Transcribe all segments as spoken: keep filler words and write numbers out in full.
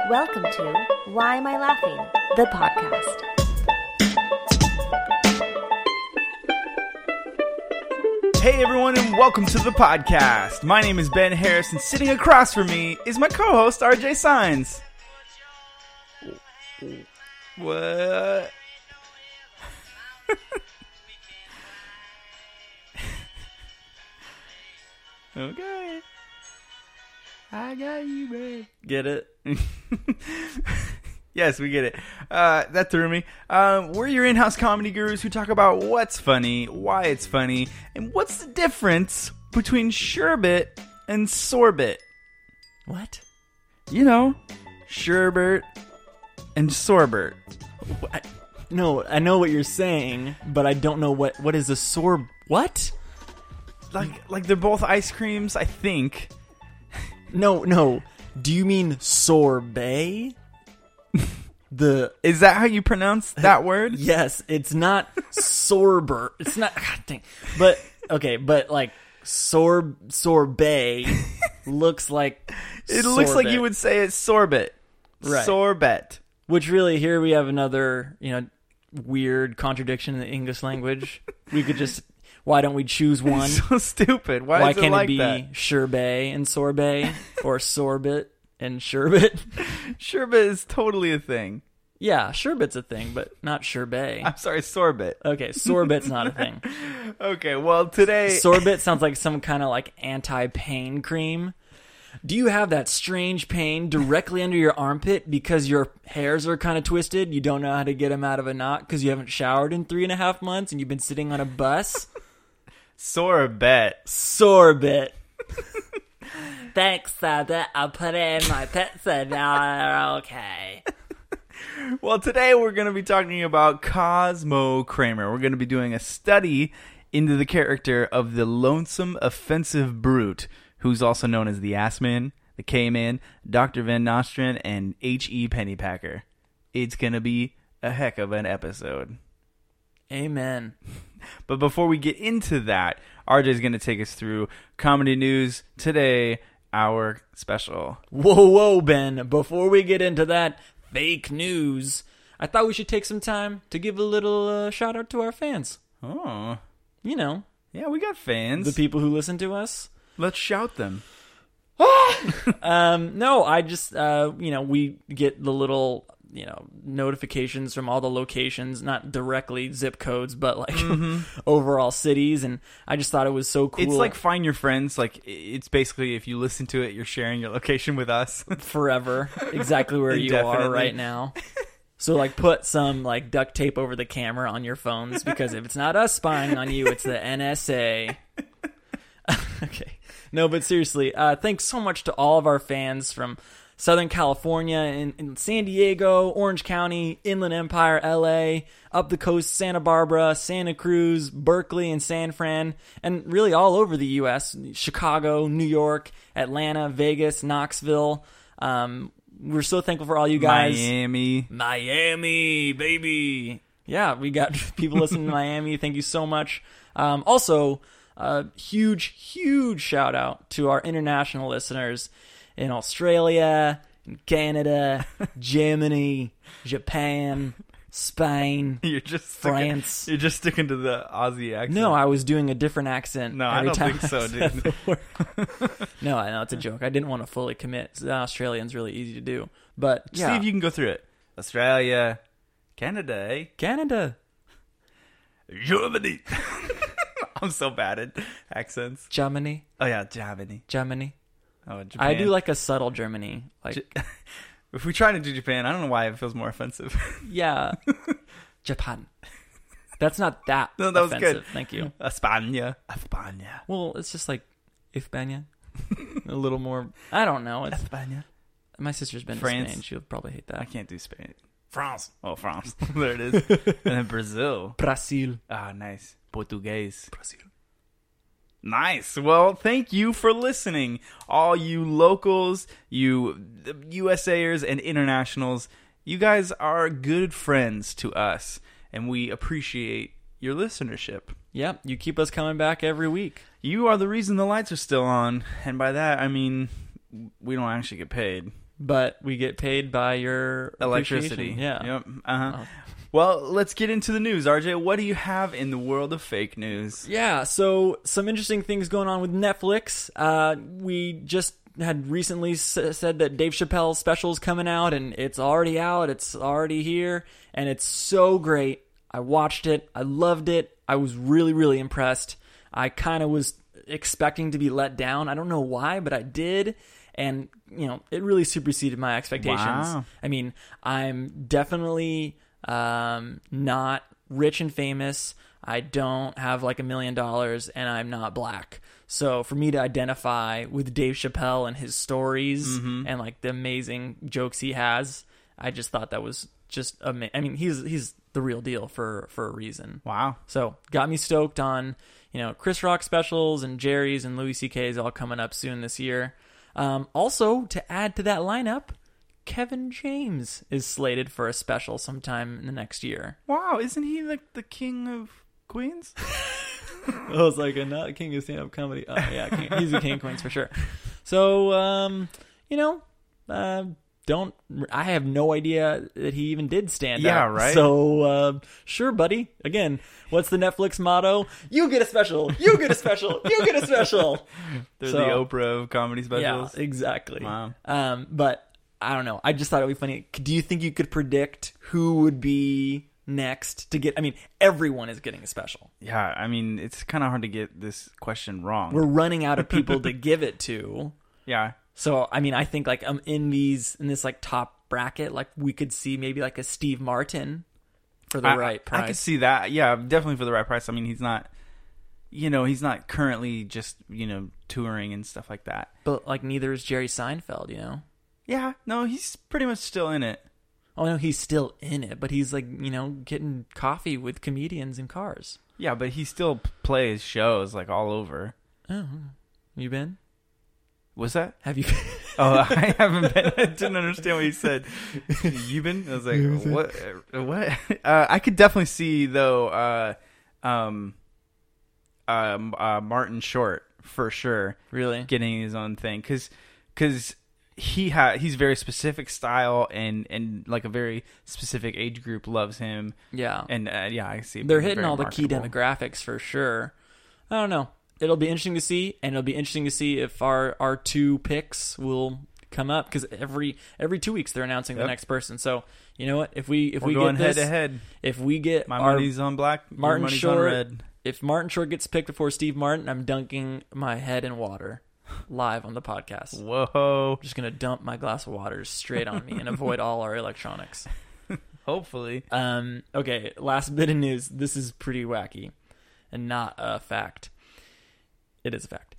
Welcome to Why Am I Laughing? The podcast. Hey everyone, and welcome to the podcast. My name is Ben Harris, and sitting across from me is my co-host R J Signs. What? Okay. I got you, babe. Get it? Yes, we get it. Uh, that threw me. Um, we're your in-house comedy gurus who talk about what's funny, why it's funny, and what's the difference between sherbet and sorbet. What? You know, sherbet and sorbet. What? No, I know what you're saying, but I don't know what what is a sorb. What? Like, like they're both ice creams, I think. No, no. Do you mean sorbet? The Is that how you pronounce that word? Yes, it's not sorbet. It's not. God dang. But okay, but like sorb sorbet looks like It looks like sorbet. you would say it's sorbet. Right. Sorbet. Which really, here we have another, you know, weird contradiction in the English language. We could just, why don't we choose one? So stupid. Why, Why is it can't like it be that? sherbet and sorbet or sorbet and sherbet? Sherbet is totally a thing. Yeah, sherbet's a thing, but not sherbet. I'm sorry, sorbet. Okay, sorbet's not a thing. Okay, well, today... Sorbet sounds like some kind of like anti-pain cream. Do you have that strange pain directly under your armpit because your hairs are kind of twisted? You don't know how to get them out of a knot because you haven't showered in three and a half months and you've been sitting on a bus? Sorbet. Sorbet. Thanks, Sorbet. I'll put it in my pizza now. Okay. Well, today we're going to be talking about Cosmo Kramer. We're going to be doing a study into the character of the lonesome, offensive brute, who's also known as the Ass Man, the K-Man, Doctor Van Nostrand, and H E Pennypacker. It's going to be a heck of an episode. Amen. But before we get into that, R J's going to take us through comedy news today, our special. Whoa, whoa, Ben. Before we get into that fake news, I thought we should take some time to give a little uh, shout out to our fans. Oh, You know, yeah, we got fans. the people who listen to us. Let's shout them. Um, no, I just, uh, you know, we get the little, you know, notifications from all the locations, not directly zip codes, but like Mm-hmm. overall cities. And I just thought it was so cool. It's like Find Your Friends. Like, it's basically if you listen to it, you're sharing your location with us. forever, exactly where you are Indefinitely. right now. So, like, put some, like, duct tape over the camera on your phones, because if it's not us spying on you, it's the N S A. Okay. No, but seriously, uh, thanks so much to all of our fans from Southern California, in, in San Diego, Orange County, Inland Empire, L A, up the coast, Santa Barbara, Santa Cruz, Berkeley, and San Fran, and really all over the U S, Chicago, New York, Atlanta, Vegas, Knoxville. Um, we're so thankful for all you guys. Miami. Miami, baby. Yeah, we got people listening to Miami. Thank you so much. Um, also, a huge, huge shout out to our international listeners in Australia, in Canada, Germany, Japan, Spain, You're just sticking, France. You're just sticking to the Aussie accent. No, I was doing a different accent. No, I every don't time think so, said dude. the word. No, I know it's a joke. I didn't want to fully commit. The Australian's really easy to do, but See yeah, if you can go through it. Australia, Canada, eh? Canada, Germany. I'm so bad at accents. Germany, Oh yeah, Germany. Germany. Oh, Japan. I do like a subtle Germany, like J- If we try to do Japan, I don't know why it feels more offensive. yeah, Japan. That's not that. No, that was offensive. good. Thank you. España. España. Well, it's just like España. A little more. I don't know. It's, España. my sister's been France. to Spain. She'll probably hate I that. can't do Spain. France. Oh, France. There it is. And then Brazil. Brazil. Ah, nice. Portuguese. Brazil. Nice. Well, thank you for listening. All you locals, you USAers and internationals, you guys are good friends to us, and we appreciate your listenership. Yep, you keep us coming back every week. You are the reason the lights are still on, and by that I mean we don't actually get paid. but we get paid by your Electricity. appreciation. Yeah. Yep. Uh-huh. Oh. Well, let's get into the news. R J, what do you have in the world of fake news? Yeah, so some interesting things going on with Netflix. Uh, we just had recently s- said that Dave Chappelle's special is coming out, and it's already out. It's already here, and it's so great. I watched it. I loved it. I was really, really impressed. I kind of was expecting to be let down. I don't know why, but I did. And, you know, it really superseded my expectations. Wow. I mean, I'm definitely um, not rich and famous. I don't have like a million dollars, and I'm not black. So for me to identify with Dave Chappelle and his stories Mm-hmm. and like the amazing jokes he has, I just thought that was just amazing. I mean, he's he's the real deal for, for a reason. Wow. So got me stoked on, you know, Chris Rock specials and Jerry's and Louis C K's all coming up soon this year. Um, also, to add to that lineup, Kevin James is slated for a special sometime in the next year. Wow, isn't he like the king of Queens? I was like, not a king of stand-up comedy. Oh, yeah, king, he's a king of Queens for sure. So, um, you know, uh, don't. I have no idea that he even did stand Yeah, up. right? So, uh, sure, buddy. Again, what's the Netflix motto? You get a special. You get a special. You get a special. They're So- the Oprah of comedy specials. Yeah, exactly. Wow. Um, but I don't know. I just thought it would be funny. Do you think you could predict who would be next to get? I mean, everyone is getting a special. Yeah, I mean, it's kind of hard to get this question wrong. We're running out of people to give it to. yeah. So, I mean, I think like um in these in this like top bracket, like we could see maybe like a Steve Martin for the I, right I, price. I could see that. Yeah, definitely for the right price. I mean, he's not, you know, he's not currently just, you know, touring and stuff like that. But like neither is Jerry Seinfeld, you know. Yeah, no, he's pretty much still in it. Oh no, he's still in it, but he's like, you know, getting coffee with comedians in cars. Yeah, but he still p- plays shows like all over. Oh, you been? What's that? Have you? Oh, I haven't been. I didn't understand what he said. You been? I was like, what? uh, What? Uh, I could definitely see though. Uh, um, um, uh, Martin Short for sure Really? getting his own thing because because he ha- he's very specific style and and like a very specific age group loves him Yeah. and uh, yeah I see it They're being hitting very all the key marketable. demographics for sure. I don't know. It'll be interesting to see, and it'll be interesting to see if our, our two picks will come up because every every two weeks they're announcing Yep. the next person. So you know what? If we if We're we going get head this, to head. if we get My our, money's on black. your Martin money's Short- on red. if Martin Short gets picked before Steve Martin, I'm dunking my head in water live on the podcast. Whoa! I'm just gonna dump my glass of water straight on me and avoid all our electronics. Hopefully. Um, okay, last bit of news. This is pretty wacky and not a fact. It is a fact.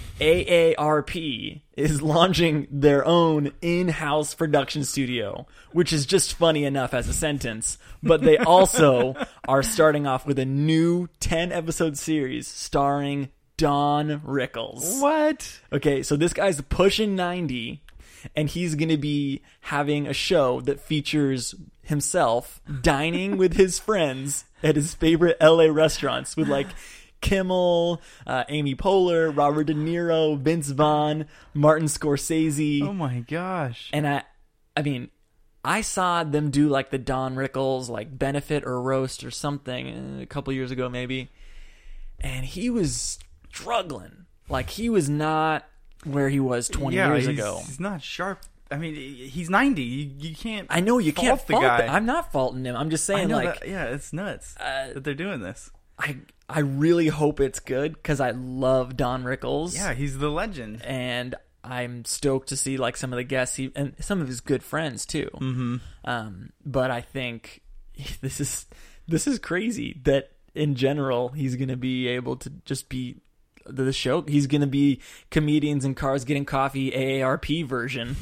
A A R P is launching their own in-house production studio, which is just funny enough as a sentence, but they also are starting off with a new ten-episode series starring Don Rickles. What? Okay, so this guy's pushing ninety, and he's going to be having a show that features himself dining with his friends at his favorite L A restaurants with like Kimmel, uh, Amy Poehler, Robert De Niro, Vince Vaughn, Martin Scorsese. Oh my gosh. And I, I mean, I saw them do like the Don Rickles like benefit or roast or something a couple years ago maybe, and he was struggling. Like he was not where he was twenty yeah, years he's, ago. He's not sharp. I mean, he's ninety. You, you can't. I know you fault can't the fault guy. the- I'm not faulting him. I'm just I saying know like that, yeah, it's nuts uh, that they're doing this. I I really hope it's good because I love Don Rickles. Yeah, he's the legend. And I'm stoked to see like some of the guests he, and some of his good friends too. Mm-hmm. Um, but I think this is this is crazy that in general he's gonna be able to just be the show. He's gonna be comedians in cars getting coffee A A R P version.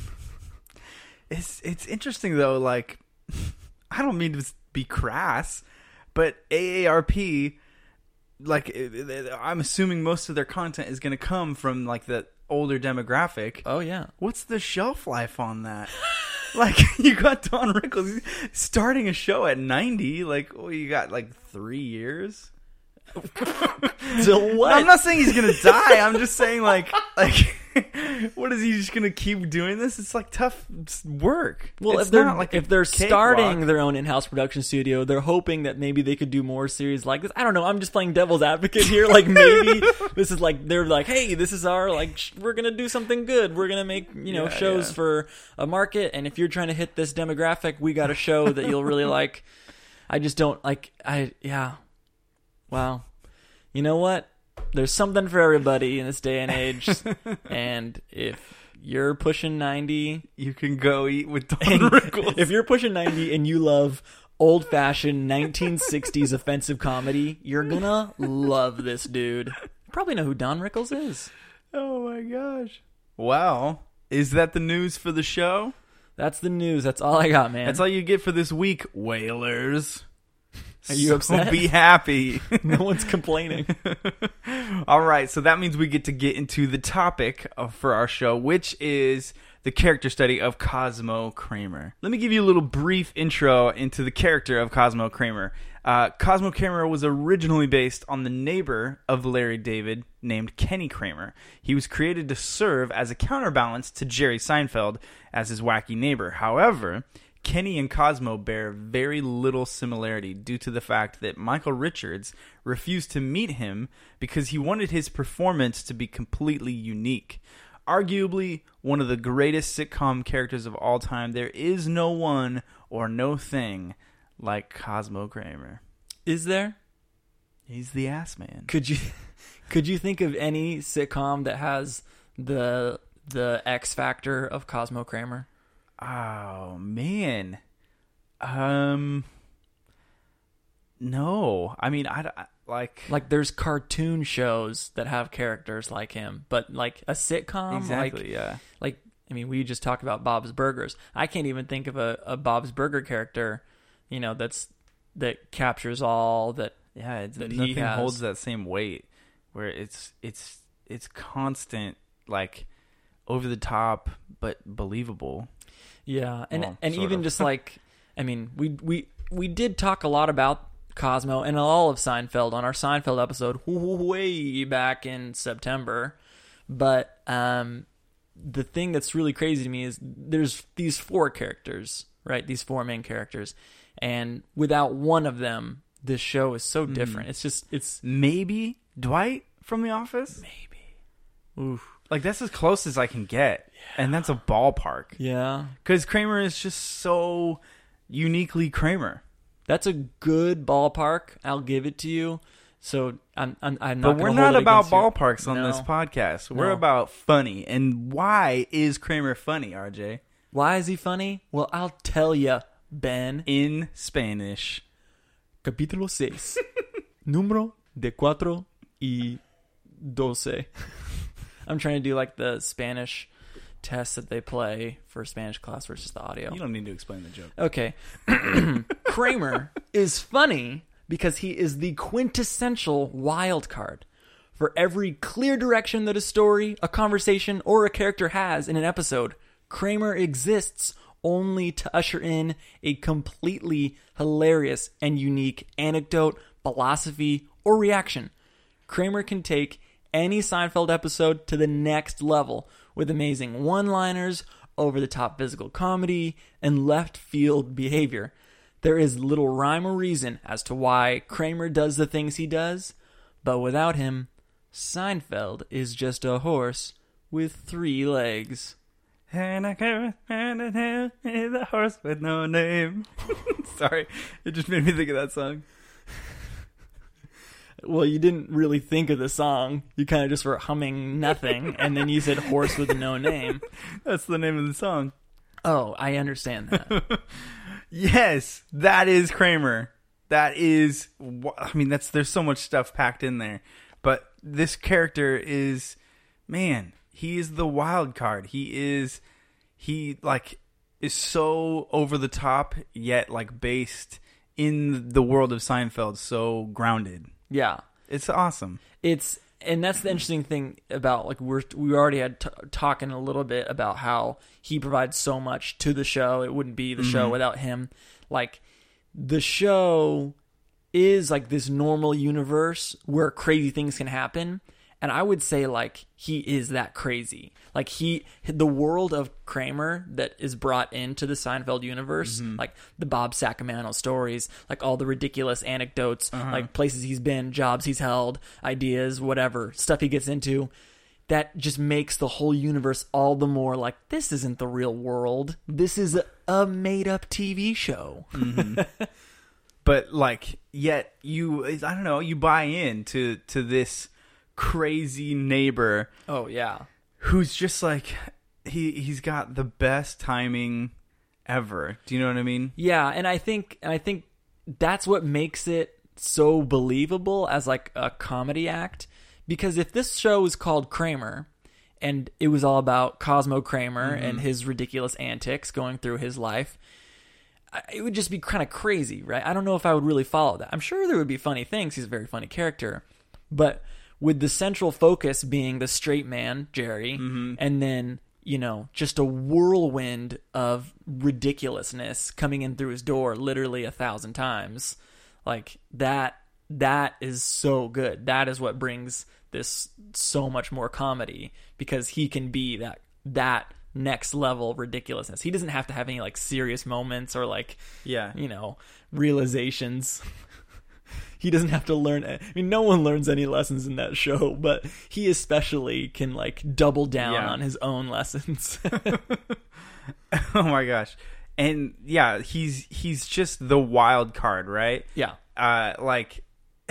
It's it's interesting though. Like, I don't mean to be crass, but A A R P, like, it- it- I'm assuming most of their content is going to come from like the older demographic. Oh yeah. What's the shelf life on that? Like, you got Don Rickles starting a show at ninety. Like, oh, you got like three years. So what? I'm not saying he's gonna die. I'm just saying like like What is he just gonna keep doing this? It's like tough work. Well, it's if they're not like if a they're cakewalk. starting their own in-house production studio, they're hoping that maybe they could do more series like this. I don't know. I'm just playing devil's advocate here. Like maybe this is like they're like, hey, this is our like sh- we're gonna do something good. We're gonna make you know Yeah, shows yeah. for a market, and if you're trying to hit this demographic, we got a show that you'll really like. I just don't like. I yeah. Wow. You know what? There's something for everybody in this day and age, and if you're pushing ninety, You can go eat with Don and Rickles. if you're pushing ninety and you love old-fashioned nineteen sixties offensive comedy, you're gonna love this dude. You probably know who Don Rickles is. Oh my gosh! Wow, is that the news for the show? That's the news. That's all I got, man. That's all you get for this week, whalers. Are you So upset? Be happy. No one's complaining. All right, so that means we get to get into the topic of, for our show, which is the character study of Cosmo Kramer. Let me give you a little brief intro into the character of Cosmo Kramer. Uh, Cosmo Kramer was originally based on the neighbor of Larry David named Kenny Kramer. He was created to serve as a counterbalance to Jerry Seinfeld as his wacky neighbor. However, Kenny and Cosmo bear very little similarity due to the fact that Michael Richards refused to meet him because he wanted his performance to be completely unique. Arguably one of the greatest sitcom characters of all time, there is no one or no thing like Cosmo Kramer. Is there? He's the ass man. Could you could you think of any sitcom that has the the X factor of Cosmo Kramer? Oh, man. Um, no. I mean, I, I like... Like, there's cartoon shows that have characters like him, but like a sitcom, Exactly, like, yeah. like I mean, we just talked about Bob's Burgers. I can't even think of a, a Bob's Burger character, you know, that's that captures all that. Yeah, it's, that he nothing has. holds that same weight. Where it's it's it's constant, like over the top, but believable. Yeah, and Well, and sort even of. just like, I mean, we we we did talk a lot about Cosmo and all of Seinfeld on our Seinfeld episode way back in September, but um, the thing that's really crazy to me is there's these four characters, right? These four main characters, and without one of them, this show is so different. It's just it's Maybe Dwight from The Office. maybe, oof, Like that's as close as I can get, and that's a ballpark. yeah. Because Kramer is just so uniquely Kramer. That's a good ballpark. I'll give it to you. So I'm I'm, I'm not. But we're gonna not hold it about against you. ballparks on No. this podcast. We're No. about funny. And why is Kramer funny, R J? Why is he funny? Well, I'll tell you, Ben. In Spanish. Capítulo seis. Número de cuatro y doce. I'm trying to do like the Spanish test that they play for Spanish class versus the audio. You don't need to explain the joke. Okay. Kramer is funny because he is the quintessential wild card. For every clear direction that a story, a conversation, or a character has in an episode, Kramer exists only to usher in a completely hilarious and unique anecdote, philosophy, or reaction. Kramer can take any Seinfeld episode to the next level with amazing one-liners, over-the-top physical comedy, and left-field behavior. There is little rhyme or reason as to why Kramer does the things he does, but without him, Seinfeld is just a horse with three legs. And I can't the horse with no name. Sorry, it just made me think of that song. Well, you didn't really think of the song. You kind of just were humming nothing, and then you said horse with no name. That's the name of the song. Oh, I understand that. Yes, that is Kramer. That is, I mean, that's there's so much stuff packed in there. But this character is, man, he is the wild card. He is, he like is so over the top, yet like based in the world of Seinfeld, so grounded. Yeah. It's awesome. It's and that's the interesting thing about like we're we already had t- talking a little bit about how he provides so much to the show. It wouldn't be the show without him. Like the show is like this normal universe where crazy things can happen, And I would say, like, he is that crazy. Like, he, the world of Kramer that is brought into the Seinfeld universe, mm-hmm. like the Bob Sacamano stories, like all the ridiculous anecdotes, uh-huh. like places he's been, jobs he's held, ideas, whatever, stuff he gets into, that just makes the whole universe all the more like, this isn't the real world. This is a, a made-up T V show. Mm-hmm. But, like, yet you, I don't know, you buy in to, to this crazy neighbor. Oh, yeah. Who's just, like, he, he's got the best timing ever. Do you know what I mean? Yeah, and I think, and I think that's what makes it so believable as, like, a comedy act. Because if this show was called Kramer, and it was all about Cosmo Kramer mm-hmm. and his ridiculous antics going through his life, it would just be kind of crazy, right? I don't know if I would really follow that. I'm sure there would be funny things. He's a very funny character. But with the central focus being the straight man, Jerry, mm-hmm. and then, you know, just a whirlwind of ridiculousness coming in through his door literally a thousand times, like that, that is so good. That is what brings this so much more comedy, because he can be that, that next level ridiculousness. He doesn't have to have any like serious moments or like, yeah, you know, realizations. He doesn't have to learn. I mean, no one learns any lessons in that show, but he especially can like double down yeah. on his own lessons. Oh my gosh. And yeah, he's, he's just the wild card, right? Yeah. Uh, like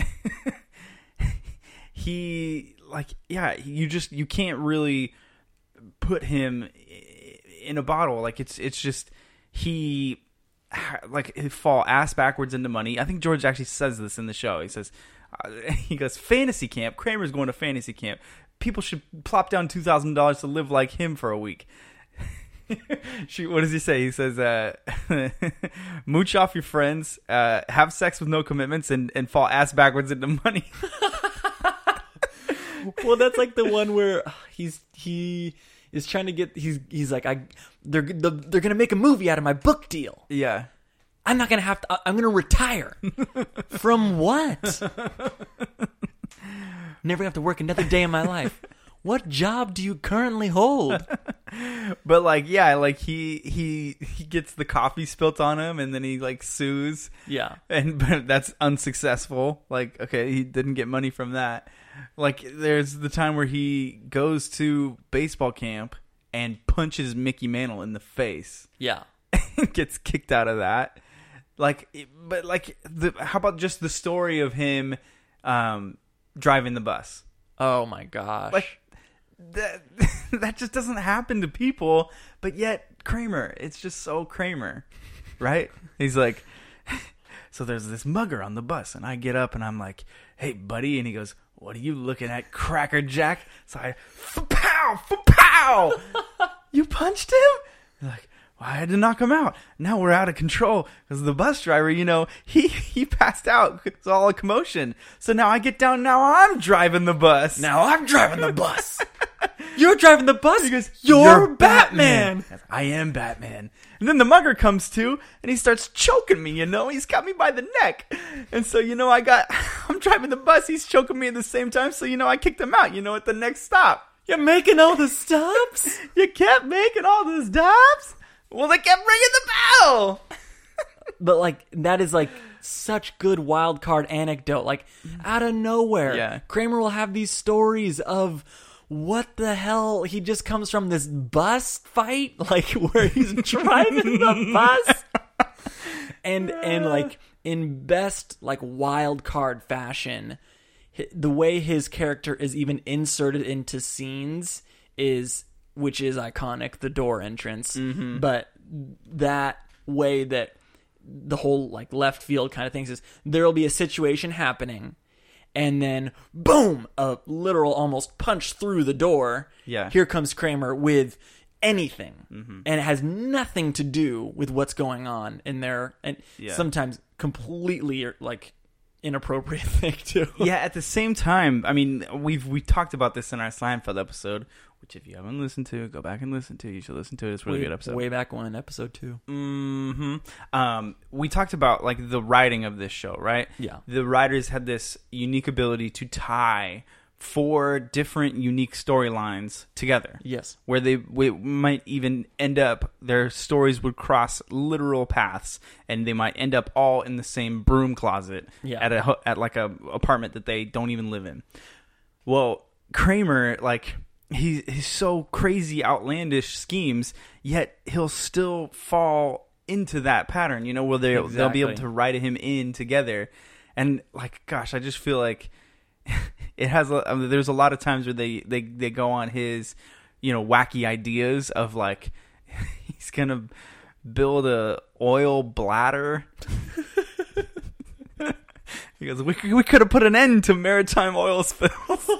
he, like, yeah, you just, you can't really put him in a bottle. Like it's it's just he like he fall ass backwards into money. I think George actually says this in the show. He says uh, he goes, fantasy camp. Kramer's going to fantasy camp. People should plop down two thousand dollars to live like him for a week. She, what does he say? He says, uh, mooch off your friends, uh, have sex with no commitments, and, and fall ass backwards into money. Well, that's like the one where he's he is trying to get he's he's like I they're they're gonna make a movie out of my book deal. Yeah, I'm not gonna have to. I'm gonna retire from what? Never have to work another day in my life. What job do you currently hold? But like, yeah, like he he he gets the coffee spilt on him, and then he like sues. Yeah, and but that's unsuccessful. Like, okay, he didn't get money from that. Like, there's the time where he goes to baseball camp and punches Mickey Mantle in the face. Yeah, and gets kicked out of that. Like, but like, the how about just the story of him um, driving the bus? Oh my gosh! Like that that just doesn't happen to people. But yet Kramer, it's just so Kramer, right? He's like, so there's this mugger on the bus, and I get up and I'm like, hey buddy, and he goes, what are you looking at, Cracker Jack? So I, pow, pow. You punched him? He's like, well, I had to knock him out. Now we're out of control because the bus driver, you know, he, he passed out. It's all a commotion. So now I get down. Now I'm driving the bus. Now I'm driving the bus. You're driving the bus? He goes, You're, You're Batman. Batman. I am Batman. And then the mugger comes to, and he starts choking me, you know? He's got me by the neck. And so, you know, I got, I'm driving the bus. He's choking me at the same time. So, you know, I kicked him out, you know, at the next stop. You're making all the stops? You kept making all the stops? Well, they kept ringing the bell. But, like, that is, like, such good wild card anecdote. Like, out of nowhere, yeah. Kramer Kramer will have these stories of, what the hell? He just comes from this bus fight, like where he's driving the bus, and and like in best like wild card fashion, the way his character is even inserted into scenes is, which is iconic, the door entrance, mm-hmm. but that way that the whole like left field kind of things is there will be a situation happening. And then, boom, a literal almost punch through the door. Yeah. Here comes Kramer with anything. Mm-hmm. And it has nothing to do with what's going on in there. And yeah. sometimes completely, like, inappropriate thing, too. Yeah, at the same time, I mean, we've we talked about this in our Seinfeld episode, which if you haven't listened to, go back and listen to. You should listen to it. It's a really way, good episode. Way back when, episode two. Mm-hmm. Um, we talked about, like, the writing of this show, right? Yeah. The writers had this unique ability to tie four different unique storylines together. Yes. Where they we might even end up, their stories would cross literal paths, and they might end up all in the same broom closet Yeah. at a at like a apartment that they don't even live in. Well, Kramer, like he he's so crazy, outlandish schemes, yet he'll still fall into that pattern. You know, where they Exactly. they'll be able to write him in together, and like, gosh, I just feel like. It has. A, I mean, there's a lot of times where they, they, they go on his, you know, wacky ideas of like he's gonna build a oil bladder. He goes, we we could have put an end to maritime oil spills.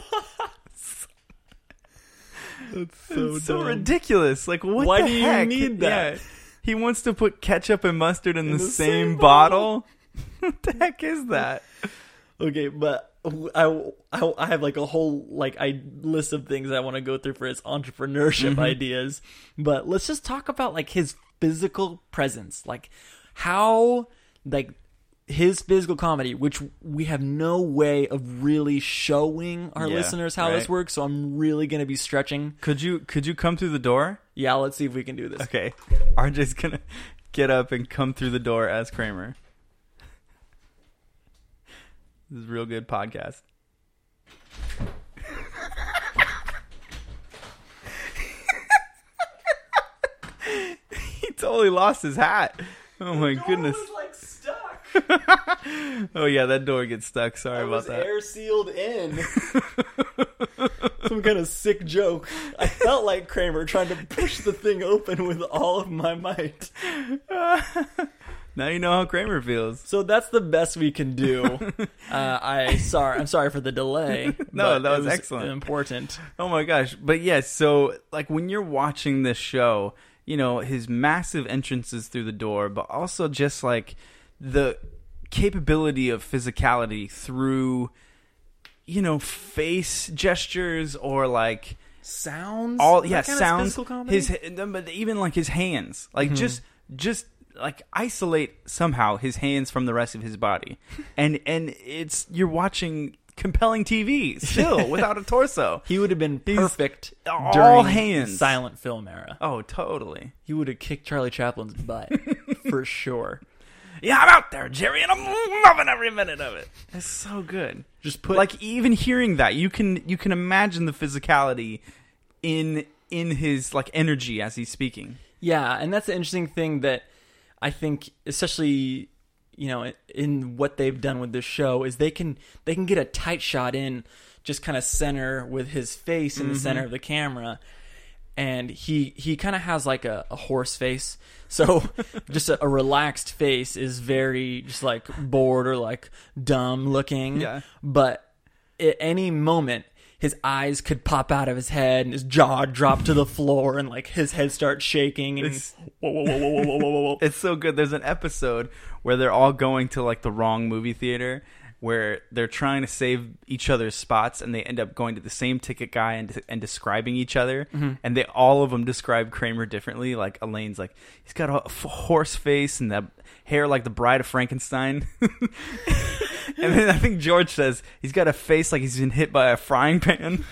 That's so, It's so ridiculous. Like, what? Why the do you heck? need that? Yeah. He wants to put ketchup and mustard in, In the, the same, same bottle. What the heck is that? Okay, but I, I, I have like a whole like I list of things I want to go through for his entrepreneurship Mm-hmm. ideas. But let's just talk about like his physical presence, like how like his physical comedy, which we have no way of really showing our Yeah, listeners how right. this works. So I'm really gonna be stretching. Could you could you come through the door? Yeah, let's see if we can do this. Okay. R J's gonna get up and come through the door as Kramer. This is a real good podcast. He totally lost his hat. Oh my goodness. like stuck. Oh yeah, that door gets stuck. Sorry I about was that. air sealed in. Some kind of sick joke. I felt like Kramer trying to push the thing open with all of my might. Now you know how Kramer feels. So that's the best we can do. Uh, I sorry, I'm sorry for the delay. No, but that it was excellent. Important. Oh my gosh. But yes, so like when you're watching this show, you know, his massive entrances through the door, but also just like the capability of physicality through, you know, face gestures or like Sounds. all Is yeah that kind of sounds physical comedy? his but even like his hands, like just just like isolate somehow his hands from the rest of his body, and and it's you're watching compelling T V still without a torso. He would have been He's perfect all during hands. silent film era. Oh, totally. He would have kicked Charlie Chaplin's butt for sure. Yeah, I'm out there, Jerry, and I'm loving every minute of it. It's so good. Just put Like even hearing that, you can you can imagine the physicality in in his like energy as he's speaking. Yeah, and that's the interesting thing that I think, especially, you know, in what they've done with this show, is they can they can get a tight shot in, just kind of center with his face in the center of the camera, and he he kind of has like a, a horse face, so just a, a relaxed face is very just like bored or like dumb looking. Yeah. But at any moment, his eyes could pop out of his head and his jaw drop to the floor and like his head starts shaking and It's- whoa, whoa, whoa, whoa, whoa, whoa, whoa, whoa. It's so good. There's an episode where they're all going to like the wrong movie theater, where they're trying to save each other's spots, and they end up going to the same ticket guy and and describing each other, and they all of them describe Kramer differently. Like Elaine's like, he's got a f- horse face and that hair like the Bride of Frankenstein. And then I think George says he's got a face like he's been hit by a frying pan.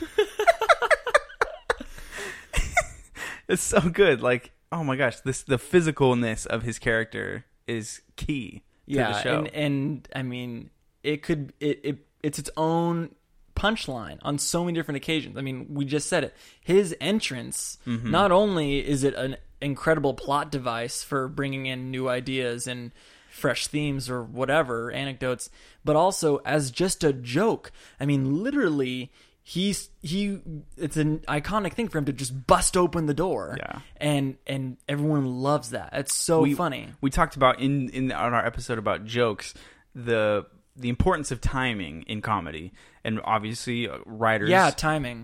It's so good. Like, oh my gosh, this the physicalness of his character is key to Yeah, the show. and and I mean, it could it, it it's its own punchline on so many different occasions. I mean, we just said it. His entrance, Mm-hmm. not only is it an incredible plot device for bringing in new ideas and fresh themes or whatever anecdotes, but also as just a joke. I mean, literally, he's he. It's an iconic thing for him to just bust open the door. Yeah. and and everyone loves that. It's so we, funny. We talked about in in on our episode about jokes the the importance of timing in comedy, and obviously uh, writers. Yeah, timing.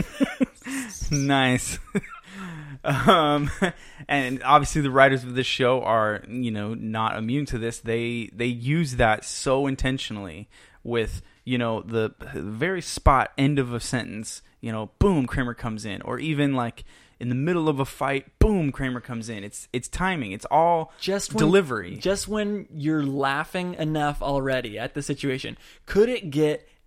Nice. um, and obviously the writers of this show are, you know, not immune to this. They they use that so intentionally with, you know, the very spot end of a sentence, you know, boom, Kramer comes in, or even like in the middle of a fight, boom, Kramer comes in. It's it's timing. It's all Just when, delivery. Just when you're laughing enough already at the situation, could it get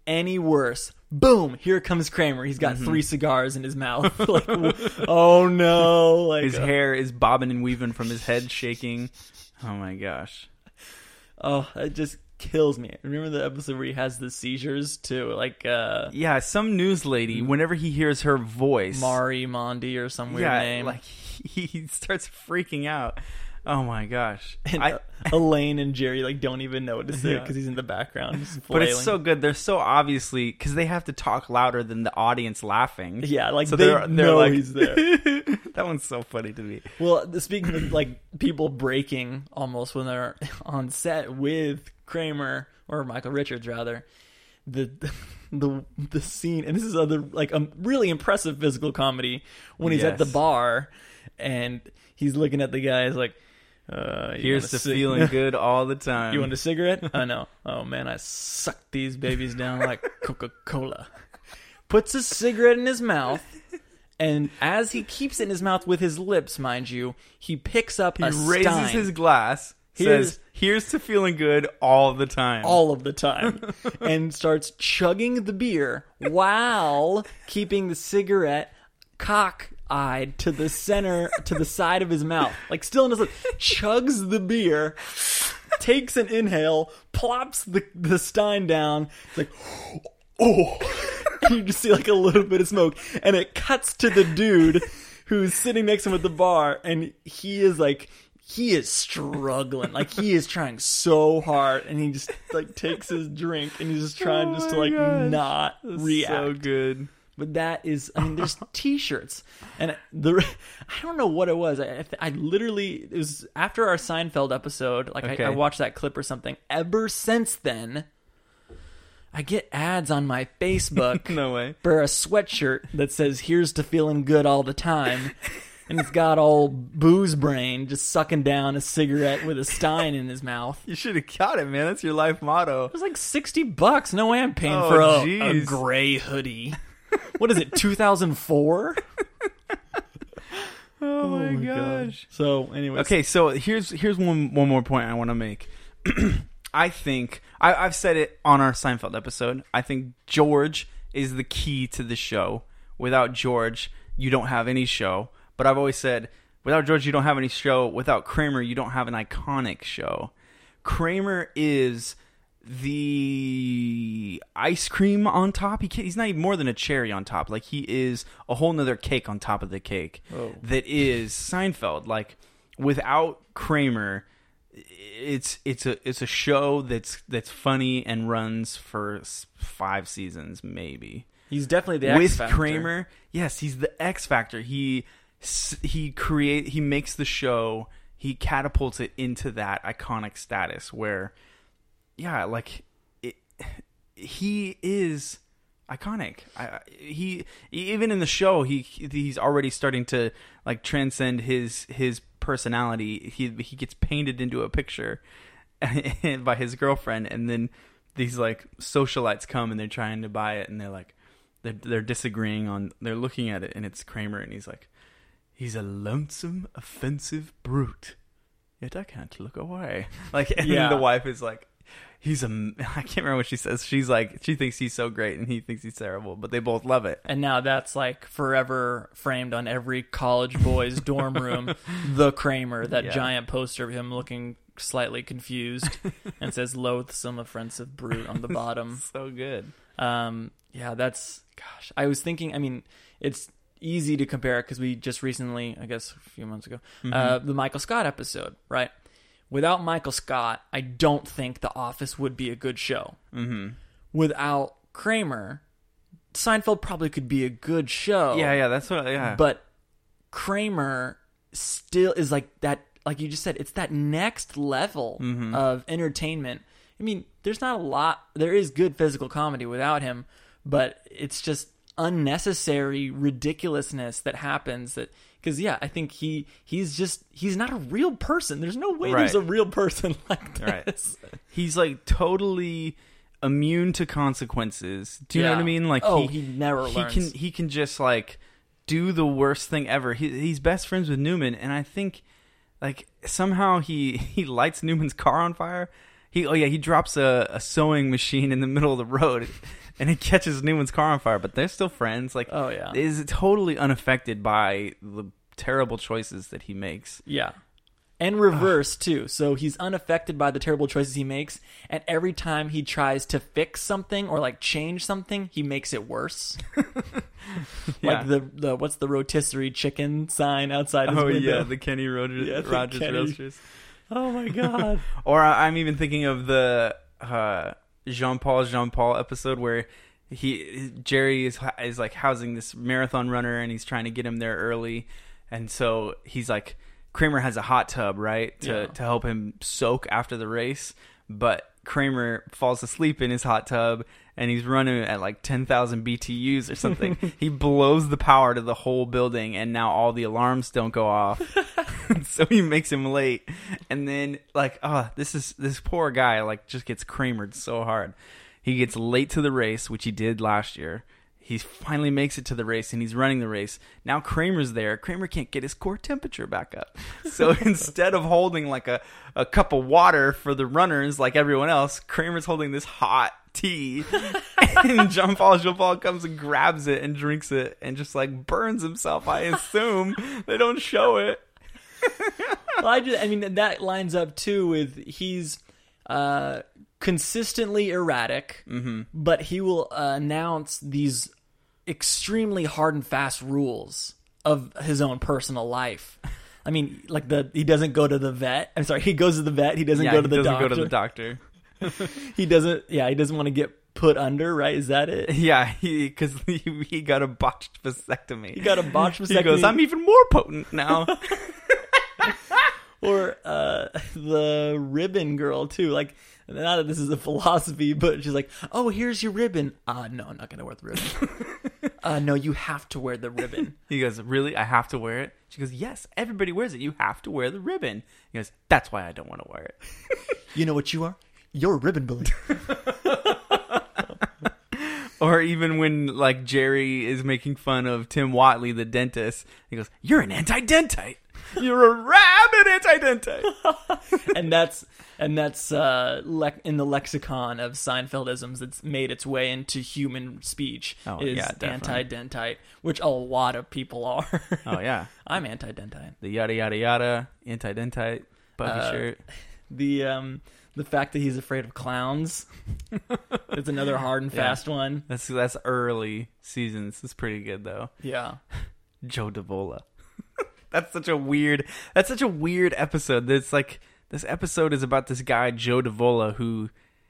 any worse. Boom! Here comes Kramer. He's got mm-hmm. three cigars in his mouth. Like, oh no! Like his uh, hair is bobbing and weaving from his head shaking. Oh my gosh! Oh, it just kills me. Remember the episode where he has the seizures too? Like, uh, yeah, some news lady. Whenever he hears her voice, Mari Mondi or some weird yeah, name, like he, he starts freaking out. Oh my gosh! And I, Elaine and Jerry like don't even notice it because yeah. he's in the background. Just but it's so good. They're so obviously because they have to talk louder than the audience laughing. Yeah, like so they they're, they're know like, he's there. That one's so funny to me. Well, speaking of like people breaking almost when they're on set with Kramer or Michael Richards rather, the the the scene, and this is other like a really impressive physical comedy when he's yes. at the bar and he's looking at the guys like. Uh, Here's to cig- feeling good all the time. You want a cigarette? I know. Oh man, I suck these babies down like Coca-Cola. Puts a cigarette in his mouth, and as he keeps it in his mouth with his lips, mind you, he picks up he a raises stein. his glass, Here's, says, "Here's to feeling good all the time." All of the time. And starts chugging the beer while keeping the cigarette cock-eyed to the center, to the side of his mouth. Like, still in his lip. Chugs the beer, takes an inhale, plops the, the stein down. It's like, oh. You just see, like, a little bit of smoke. And it cuts to the dude who's sitting next to him at the bar. And he is, like... He is struggling. Like, he is trying so hard. And he just, like, takes his drink. And he's just trying oh just to, like, gosh. not That's react. So good. But that is, I mean, there's T-shirts, and the I don't know what it was. I I literally it was after our Seinfeld episode. Like okay. I, I watched that clip or something. Ever since then, I get ads on my Facebook. No way. For a sweatshirt that says "Here's to feeling good all the time," and it's got old booze brain just sucking down a cigarette with a stein in his mouth. You should have got it, man. That's your life motto. It was like sixty bucks. No way I'm paying oh, for a, a gray hoodie. What is it, two thousand four? oh, oh my gosh. gosh. So, anyways. Okay, so here's here's one one more point I want to make. I think, I, I've said it on our Seinfeld episode, I think George is the key to the show. Without George, you don't have any show. But I've always said, without George, you don't have any show. Without Kramer, you don't have an iconic show. Kramer is... the ice cream on top. He can't, he's not even more than a cherry on top. Like, he is a whole nother cake on top of the cake. Oh. That is Seinfeld. Like, without Kramer, it's it's a it's a show that's that's funny and runs for five seasons maybe. He's definitely the X with factor. Kramer. Yes, he's the X factor. He he create he makes the show. He catapults it into that iconic status where. Yeah, like it, he is iconic. I, he even in the show, he he's already starting to like transcend his his personality. He he gets painted into a picture by his girlfriend, and then these like socialites come and they're trying to buy it, and they're like they're they're disagreeing on. They're looking at it, and it's Kramer, and he's like, he's a lonesome, offensive brute. Yet I can't look away. Like, and yeah. then the wife is like. He's a, I can't remember what she says. She's like, she thinks he's so great and he thinks he's terrible, but they both love it. And now that's like forever framed on every college boy's dorm room. The Kramer, that yeah. giant poster of him looking slightly confused and says loathsome, offensive brute on the bottom. So good. Um, yeah, that's, gosh, I was thinking, I mean, it's easy to compare it because we just recently, I guess a few months ago, mm-hmm. uh, the Michael Scott episode, right? Without Michael Scott, I don't think The Office would be a good show. Mm-hmm. Without Kramer, Seinfeld probably could be a good show. Yeah, yeah, that's what, yeah. But Kramer still is like that, like you just said, it's that next level mm-hmm. of entertainment. I mean, there's not a lot, there is good physical comedy without him, but it's just unnecessary ridiculousness that happens that... Because, yeah, I think he he's just, he's not a real person. There's no way right. there's a real person like this. Right. He's, like, totally immune to consequences. Do you yeah. know what I mean? Like, oh, he, he never he learns. Can, he can just, like, do the worst thing ever. He, he's best friends with Newman, and I think, like, somehow he, he lights Newman's car on fire. He Oh, yeah, he drops a, a sewing machine in the middle of the road. and it catches Newman's car on fire, but they're still friends. Like, Oh, yeah. is totally unaffected by the terrible choices that he makes. Yeah. And reverse, too. So he's unaffected by the terrible choices he makes, and every time he tries to fix something or, like, change something, he makes it worse. Yeah. Like the, the, what's the rotisserie chicken sign outside his Oh, window? yeah, the Kenny Rogers, Yeah, the Rogers Kenny- Roasters. Oh, my God. Or I- I'm even thinking of the uh, Jean-Paul Jean-Paul episode where he Jerry is is like housing this marathon runner, and he's trying to get him there early, and so he's like, Kramer has a hot tub, right, to Yeah. to help him soak after the race, but Kramer falls asleep in his hot tub, and he's running at like ten thousand B T Us or something. He blows the power to the whole building, and now all the alarms don't go off. So he makes him late, and then like, oh, this is this poor guy like just gets Kramered so hard. He gets late to the race, which he did last year. He finally makes it to the race, and he's running the race. Now Kramer's there. Kramer can't get his core temperature back up. So instead of holding like a, a cup of water for the runners like everyone else, Kramer's holding this hot tea. And Jean-Paul Jean-Paul comes and grabs it and drinks it and just like burns himself, I assume. They don't show it. Well, I, just, I mean, that lines up, too, with he's uh, consistently erratic, Mm-hmm. but he will uh, announce these extremely hard and fast rules of his own personal life. I mean, like the he doesn't go to the vet. I'm sorry, he goes to the vet. He doesn't Yeah, go to he the doesn't doctor. go to the doctor. He doesn't. Yeah, he doesn't want to get put under. Right? Is that it? Yeah, because he, he, he got a botched vasectomy. He got a botched vasectomy. He goes, I'm even more potent now. Or uh, the ribbon girl too. Like, not that this is a philosophy, but she's like, "Oh, here's your ribbon." Uh no, I'm not gonna wear the ribbon. uh, no, you have to wear the ribbon. He goes, really? I have to wear it? She goes, yes, everybody wears it. You have to wear the ribbon. He goes, that's why I don't want to wear it. You know what you are? You're a ribbon bully. Or even when, like, Jerry is making fun of Tim Watley, the dentist, he goes, you're an anti-dentite. You're a rabid anti-dentite. and that's and that's uh, le- in the lexicon of Seinfeldisms. It's made its way into human speech. Oh, is yeah, definitely. anti-dentite, which a lot of people are. Oh, yeah. I'm anti-dentite. The yada, yada, yada, anti-dentite, buggy Uh, shirt. The um the fact that he's afraid of clowns. It's another hard and Yeah. fast one. That's that's early seasons. It's pretty good, though. Yeah. Joe Davola. That's such a weird. That's such a weird episode. That's like this episode is about this guy Joe Davola who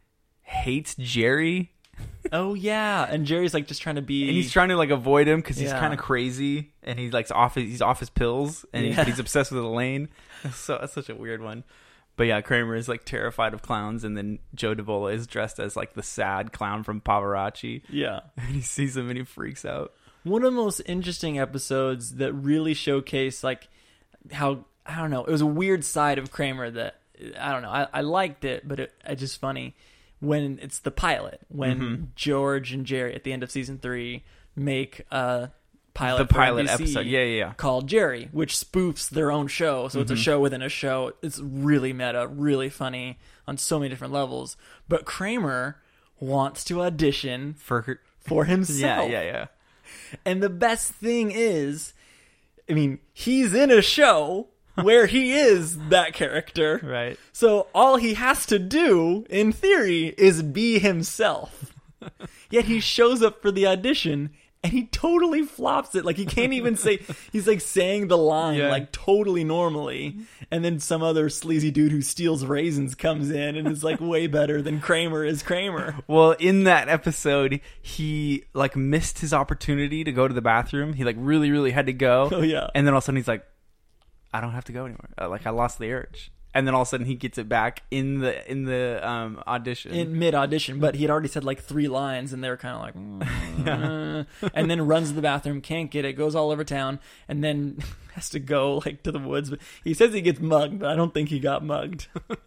hates Jerry, Oh yeah, and Jerry's like just trying to be. and he's trying to like avoid him because he's Yeah. kind of crazy, and he's like off. He's off his pills, and he, Yeah. but he's obsessed with Elaine. So that's such a weird one. But yeah, Kramer is like terrified of clowns, and then Joe Davola is dressed as like the sad clown from Pavarotti, Yeah. and he sees him and he freaks out. One of the most interesting episodes that really showcase like how I don't know, it was a weird side of Kramer that I don't know. I, I liked it, but it, it's just funny when it's the pilot when Mm-hmm. George and Jerry at the end of season three make a pilot The for pilot N B C episode, yeah, yeah, yeah. called Jerry, which spoofs their own show. So it's Mm-hmm. a show within a show. It's really meta, really funny on so many different levels. But Kramer wants to audition For for himself. yeah, yeah, yeah. And the best thing is, I mean, he's in a show where he is that character. Right. So all he has to do, in theory, is be himself. Yet he shows up for the audition and he totally flops it. Like he can't even say, he's like saying the line Yeah. like totally normally. And then some other sleazy dude who steals raisins comes in and is like way better than Kramer is Kramer. Well, in that episode, he like missed his opportunity to go to the bathroom. He like really, really had to go. Oh, yeah. And then all of a sudden he's like, I don't have to go anymore. Uh, Like I lost the urge. And then all of a sudden he gets it back in the in the um, audition. In mid audition, but he had already said like three lines, and they were kind of like, mm, uh, and then runs to the bathroom, can't get it, goes all over town, and then has to go like to the woods. But he says he gets mugged, but I don't think he got mugged.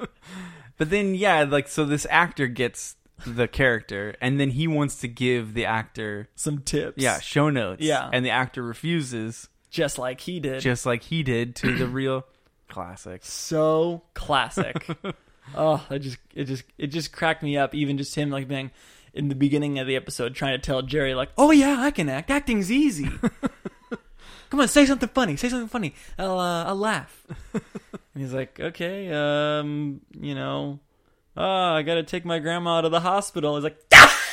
But then yeah, like so this actor gets the character, and then he wants to give the actor Some tips, yeah show notes. Yeah. And the actor refuses, just like he did. just like he did to the real classic. So classic. Oh, it just it just it just cracked me up. Even just him like being, in the beginning of the episode trying to tell Jerry, like, oh yeah, I can act. Acting's easy. Come on, say something funny. Say something funny. I'll, uh, I'll laugh. And he's like, okay, um, you know, oh, I got to take my grandma to the hospital. He's like,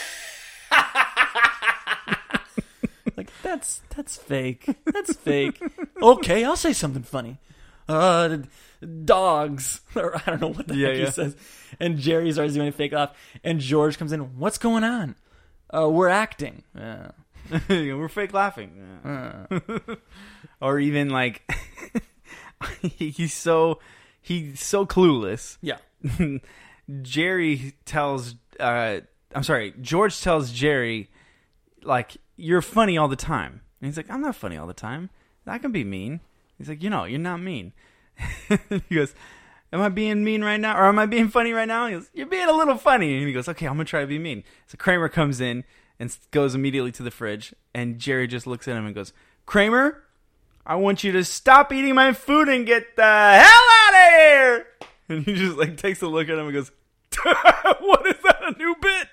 like that's that's fake. That's fake. Okay, I'll say something funny. Uh, dogs, or I don't know what the yeah, heck yeah. he says. And Jerry starts doing a fake laugh, and George comes in. What's going on? Uh, we're acting. Yeah. We're fake laughing. Yeah. Uh. Or even like he's so he's so clueless. Yeah. Jerry tells uh I'm sorry, George tells Jerry, like, you're funny all the time. And he's like, I'm not funny all the time. I can be mean. He's like, you know, you're not mean. He goes, am I being mean right now? Or am I being funny right now? He goes, you're being a little funny. And he goes, okay, I'm going to try to be mean. So Kramer comes in and goes immediately to the fridge. And Jerry just looks at him and goes, Kramer, I want you to stop eating my food and get the hell out of here. And he just like takes a look at him and goes, what is that, a new bit?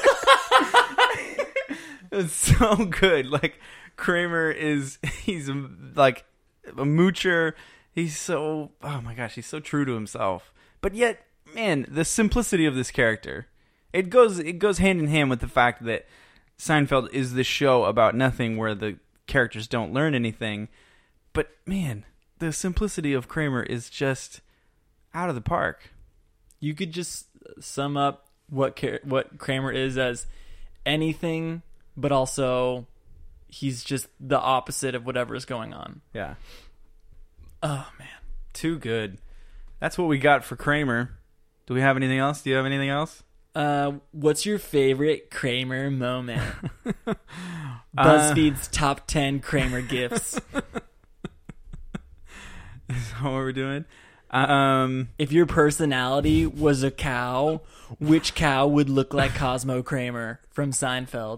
It's so good. Like, Kramer is, he's like a moocher. He's so, oh my gosh, he's so true to himself. But yet, man, the simplicity of this character, it goes it goes hand in hand with the fact that Seinfeld is this show about nothing where the characters don't learn anything. But man, the simplicity of Kramer is just out of the park. You could just sum up what what Kramer is as anything, but also he's just the opposite of whatever is going on. Yeah. Oh, man. Too good. That's what we got for Kramer. Do we have anything else? Do you have anything else? Uh, what's your favorite Kramer moment? BuzzFeed's uh, top ten Kramer gifts. Is that what we're doing? Um, if your personality was a cow, which cow would look like Cosmo Kramer from Seinfeld?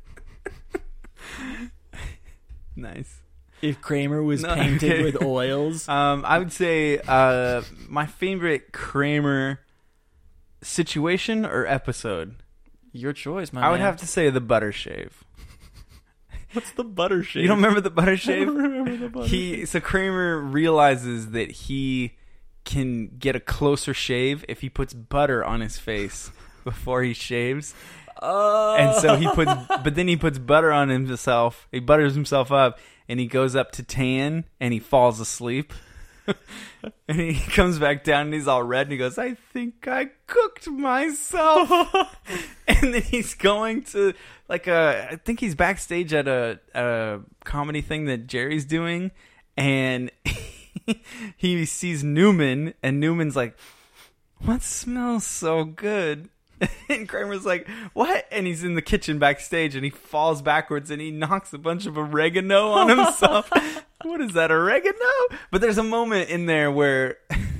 Nice. If Kramer was no, painted okay. with oils? Um, I would say uh, my favorite Kramer situation or episode. Your choice, my I man. would have to say the butter shave. What's the butter shave? You don't remember the butter shave? I don't remember the butter he, shave. So Kramer realizes that he can get a closer shave if he puts butter on his face before he shaves. Oh. And so he puts, but then he puts butter on himself. He butters himself up, and he goes up to tan, and he falls asleep. And he comes back down, and he's all red, and he goes, I think I cooked myself. And then he's going to, like, a, I think he's backstage at a, a comedy thing that Jerry's doing, and he sees Newman, and Newman's like, what smells so good? And Kramer's like, what? And he's in the kitchen backstage, and he falls backwards, and he knocks a bunch of oregano on himself. What is that, oregano? But there's a moment in there where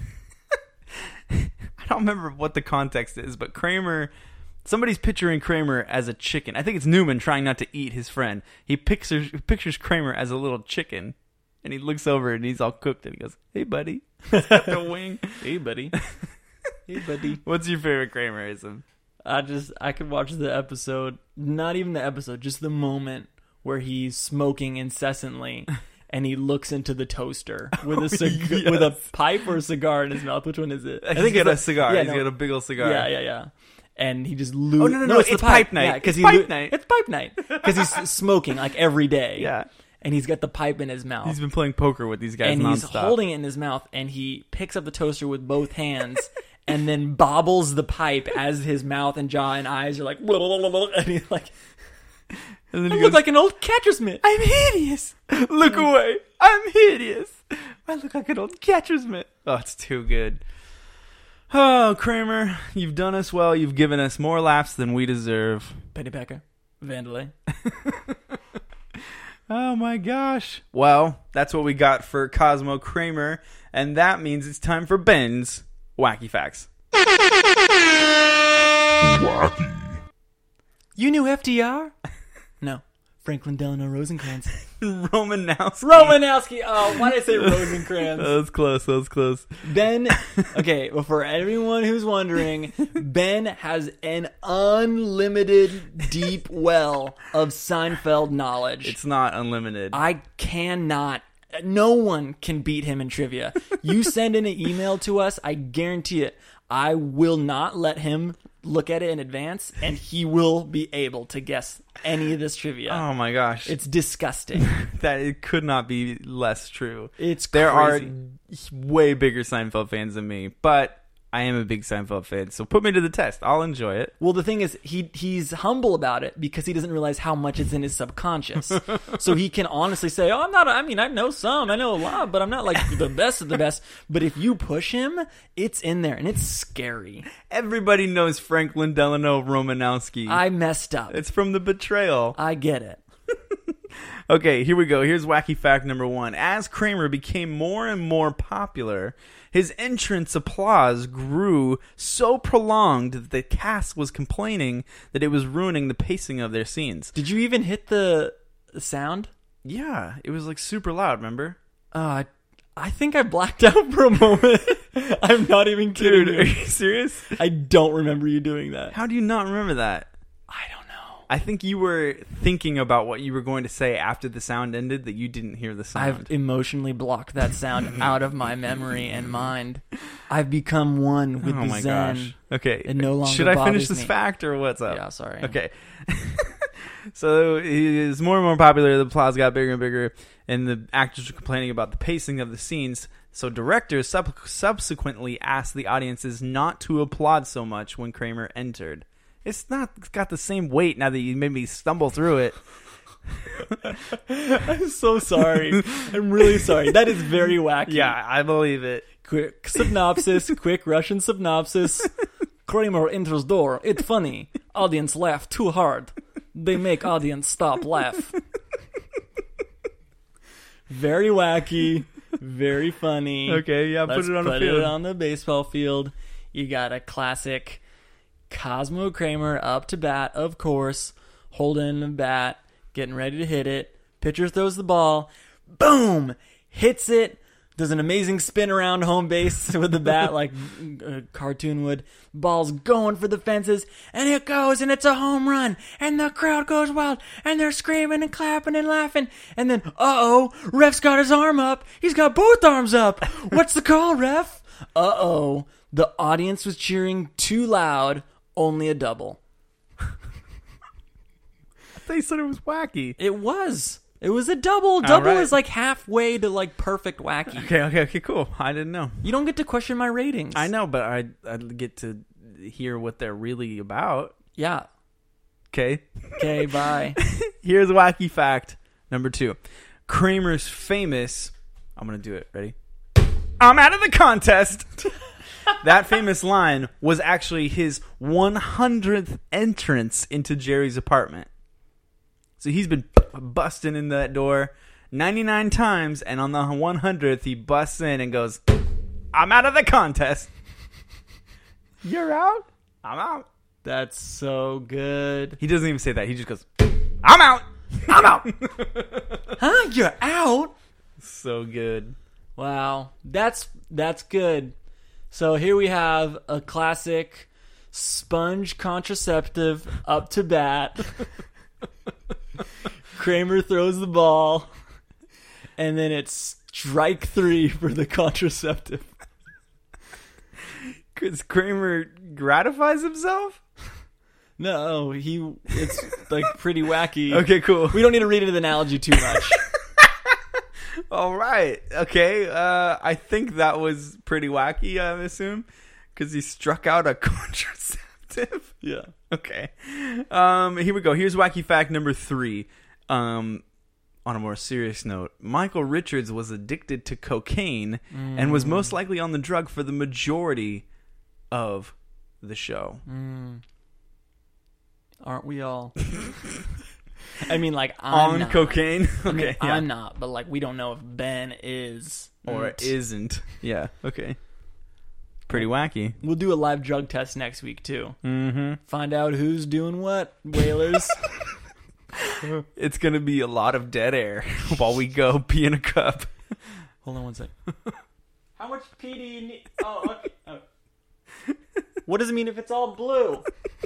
I don't remember what the context is, but Kramer, somebody's picturing Kramer as a chicken. I think it's Newman trying not to eat his friend. He pictures, pictures Kramer as a little chicken, and he looks over, and he's all cooked, and he goes, hey, buddy. He's got the wing. Hey, buddy. Hey, buddy. What's your favorite Kramerism? I just, I could watch the episode, not even the episode, just the moment where he's smoking incessantly and he looks into the toaster with a cig- yes. with a pipe or a cigar in his mouth. Which one is it? I think he's got it's a cigar. Yeah, he's no. got a big old cigar. Yeah, yeah, yeah. And he just loses. Oh, no, no, no, it's, it's the pipe pipe night. Yeah, It's he pipe lo- night. It's pipe night. Because he's smoking like every day. Yeah. And he's got the pipe in his mouth. He's been playing poker with these guys and nonstop. he's holding it in his mouth, and he picks up the toaster with both hands and then bobbles the pipe as his mouth and jaw and eyes are like, and he's like, and then I he look goes, like an old catcher's mitt. I'm hideous. Look away. I'm hideous. I look like an old catcher's mitt. Oh, it's too good. Oh, Kramer, you've done us well. You've given us more laughs than we deserve. Pennypacker, Vandalay. Oh my gosh. Well, that's what we got for Cosmo Kramer, and that means it's time for Ben's Wacky Facts. Wacky. You knew F D R? No, Franklin Delano Rosencrantz. Romanowski. Romanowski. Oh, why did I say Rosencrantz? That was close. That was close. Ben, okay, well, for everyone who's wondering, Ben has an unlimited deep well of Seinfeld knowledge. It's not unlimited. I cannot, no one can beat him in trivia. You send in an email to us, I guarantee it, I will not let him look at it in advance, and he will be able to guess any of this trivia. Oh my gosh. It's disgusting. That it could not be less true. It's There crazy. are way bigger Seinfeld fans than me, but I am a big Seinfeld fan, so put me to the test. I'll enjoy it. Well, the thing is, he he's humble about it because he doesn't realize how much it's in his subconscious. So he can honestly say, "Oh, I'm not. I mean, I know some. I know a lot, but I'm not like the best of the best." But if you push him, it's in there, and it's scary. Everybody knows Franklin Delano Romanowski. I messed up. It's from The Betrayal. I get it. Okay, here we go. Here's wacky fact number one. As Kramer became more and more popular, his entrance applause grew so prolonged that the cast was complaining that it was ruining the pacing of their scenes. Did you even hit the, the sound? Yeah, it was like super loud, remember? Uh, I think I blacked out for a moment. I'm not even kidding. Dude, are you. you serious? I don't remember you doing that. How do you not remember that? I don't know. I think you were thinking about what you were going to say after the sound ended that you didn't hear the sound. I've emotionally blocked that sound out of my memory and mind. I've become one with oh the my Zen. gosh. Okay. It no longer Should I finish bothers this me. fact or what's up? Yeah, sorry. Okay. So he is more and more popular. The applause got bigger and bigger, and the actors were complaining about the pacing of the scenes. So directors sub- subsequently asked the audiences not to applaud so much when Kramer entered. It's not it's got the same weight now that you made me stumble through it. I'm so sorry. I'm really sorry. That is very wacky. Yeah, I believe it. Quick synopsis. Quick Russian synopsis. Kramer enters door. It's funny. Audience laugh too hard. They make audience stop laugh. Very wacky. Very funny. Okay, yeah, Let's put it on the put field. it on the baseball field. You got a classic Cosmo Kramer up to bat, of course, holding the bat, getting ready to hit it. Pitcher throws the ball. Boom! Hits it. Does an amazing spin around home base with the bat like a cartoon would. Ball's going for the fences, and it goes, and it's a home run, and the crowd goes wild, and they're screaming and clapping and laughing, and then, uh-oh, ref's got his arm up. He's got both arms up. What's the call, ref? Uh-oh, the audience was cheering too loud, only a double. I thought you said it was wacky. It was. It was a double. Double right. is like halfway to like perfect wacky. Okay, okay, okay, cool. I didn't know. You don't get to question my ratings. I know, but I I get to hear what they're really about. Yeah. Okay. Okay, bye. Here's a wacky fact number two. Kramer's famous... I'm going to do it. Ready? I'm out of the contest! That famous line was actually his one hundredth entrance into Jerry's apartment. So he's been busting in that door ninety-nine times, and on the one hundredth, he busts in and goes, I'm out of the contest. You're out? I'm out. That's so good. He doesn't even say that. He just goes, I'm out. I'm out. Huh? You're out? So good. Wow. That's that's good. So here we have a classic sponge contraceptive up to bat. Kramer throws the ball, and then it's strike three for the contraceptive. Because Kramer gratifies himself? No, he. It's like pretty wacky. Okay, cool. We don't need to read into the analogy too much. All right. Okay. Uh, I think that was pretty wacky, I assume, because he struck out a contraceptive. Yeah. Okay. Um, here we go. Here's wacky fact number three. Um, on a more serious note, Michael Richards was addicted to cocaine mm. and was most likely on the drug for the majority of the show. Mm. Aren't we all? I mean, like, I'm on not. cocaine? Okay, I mean, yeah. I'm not, but, like, we don't know if Ben is. Or Mm. isn't. Yeah, okay. Pretty wacky. We'll do a live drug test next week, too. Mm-hmm. Find out who's doing what, whalers. It's going to be a lot of dead air while we go pee in a cup. Hold on one sec. How much pee do you need? Oh, okay. Oh. What does it mean if it's all blue?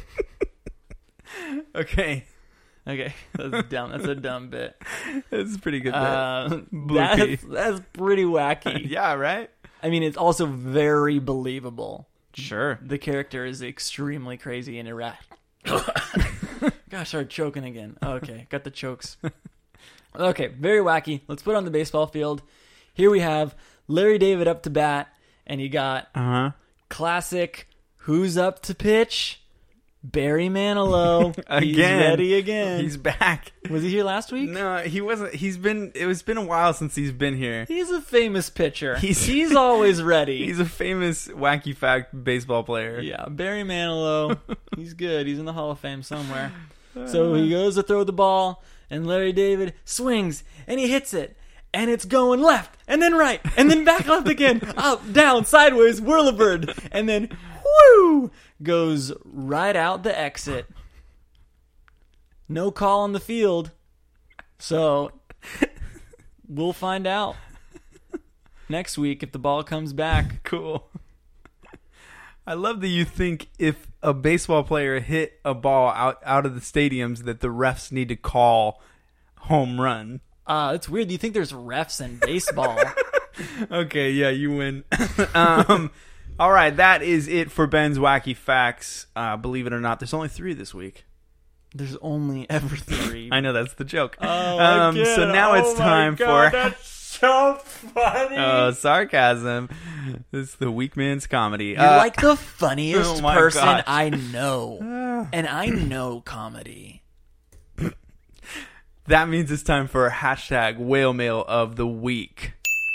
Okay. Okay, that's dumb. That's a dumb bit. That's a pretty good bit. Uh, Blue pee. that's, that's pretty wacky. Yeah, right? I mean, it's also very believable. Sure. The character is extremely crazy and erratic. Gosh, started choking again. Okay, got the chokes. Okay, very wacky. Let's put it on the baseball field. Here we have Larry David up to bat, and you got Uh-huh. classic who's up to pitch? Barry Manilow. Again. He's ready again. He's back. Was he here last week? No, he wasn't. He's been, it was been a while since he's been here. He's a famous pitcher. He's- He's, always ready. He's a famous wacky fact baseball player. Yeah, Barry Manilow. He's good. He's in the Hall of Fame somewhere. So he goes to throw the ball, and Larry David swings, and he hits it. And it's going left, and then right, and then back left again. Up, down, sideways, whirlybird. And then, whoo, goes right out the exit. No call on the field. So, we'll find out next week if the ball comes back. Cool. I love that you think if a baseball player hit a ball out, out of the stadiums that the refs need to call home run. Uh, it's weird. Do you think there's refs in baseball? Okay, yeah, you win. um, all right, that is it for Ben's Wacky Facts. Uh, believe it or not, there's only three this week. There's only ever three. I know, that's the joke. Oh, um, again. so now Oh it's my time God, for... That's so funny. Oh, sarcasm. This is the Weak Man's Comedy. You're Uh, like the funniest oh my person gosh. I know. And I know comedy. That means it's time for hashtag whale mail of the week.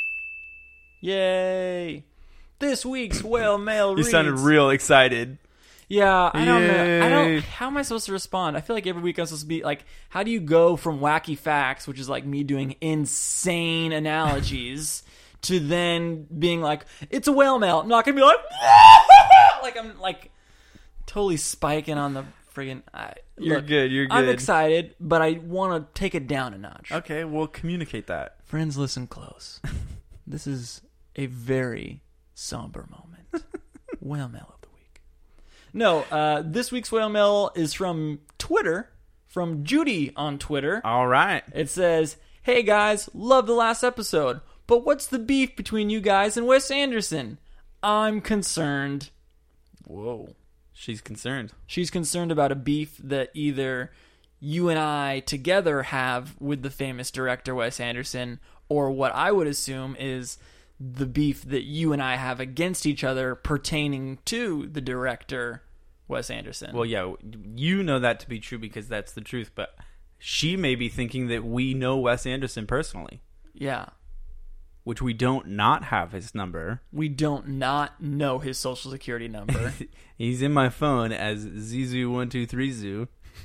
Yay. This week's whale mail You reads. sounded real excited. Yeah, I don't know. I Yay. don't. How am I supposed to respond? I feel like every week I'm supposed to be like, how do you go from wacky facts, which is like me doing insane analogies, to then being like, it's a whale mail. I'm not gonna be like, like I'm like totally spiking on the friggin'. I, You're look, good, you're I'm good. excited, but I want to take it down a notch. Okay, we'll communicate that. Friends, listen close. This is a very somber moment. Whale mail of the week. No, uh, this week's whale mail is from Twitter, from Judy on Twitter. All right. It says, "Hey guys, love the last episode, but what's the beef between you guys and Wes Anderson? I'm concerned." Whoa. She's concerned. She's concerned about a beef that either you and I together have with the famous director Wes Anderson, or what I would assume is the beef that you and I have against each other pertaining to the director Wes Anderson. Well, yeah, you know that to be true because that's the truth, but she may be thinking that we know Wes Anderson personally, yeah. which we don't not have his number. We don't not know his social security number. He's in my phone as Zizu one two three Zoo.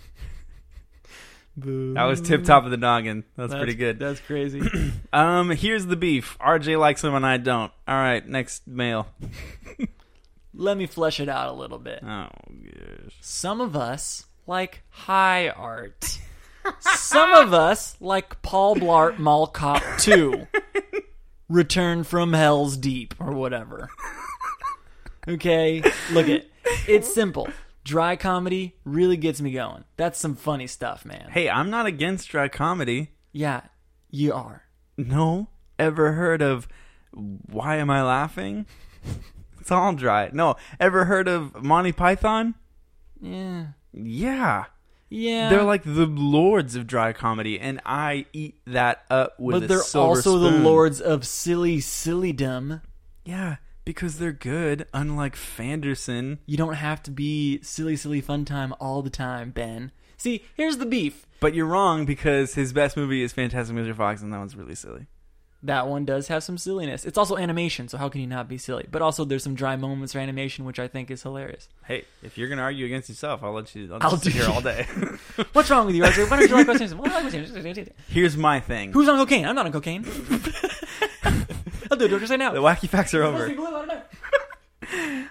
That was tip top of the noggin. That's, That's pretty good. That's crazy. Um, here's the beef. R J likes him and I don't. All right, next mail. Let me flesh it out a little bit. Oh, gosh. Some of us like high art. Some of us like Paul Blart Mall Cop two. Return from Hell's Deep or whatever. Okay? Look it. It's simple. Dry comedy really gets me going. That's some funny stuff, man. Hey, I'm not against dry comedy. Yeah, you are. No. Ever heard of Why Am I Laughing? It's all dry. No. Ever heard of Monty Python? Yeah. Yeah. Yeah. They're like the lords of dry comedy, and I eat that up with But a they're silver also the spoon. lords of silly sillydom. Yeah, because they're good, unlike Fanderson. You don't have to be silly, silly fun time all the time, Ben. See, here's the beef. But you're wrong because his best movie is Fantastic Mister Fox, and that one's really silly. That one does have some silliness. It's also animation, so how can you not be silly? But also there's some dry moments for animation, which I think is hilarious. Hey, if you're going to argue against yourself, I'll let you. I'll, I'll just sit do- here all day. What's wrong with you, Arthur? Why don't you like Wes Anderson? Why don't you like Wes Anderson? Here's my thing. Who's on cocaine? I'm not on cocaine. I'll do it. Just say now. The wacky facts are over.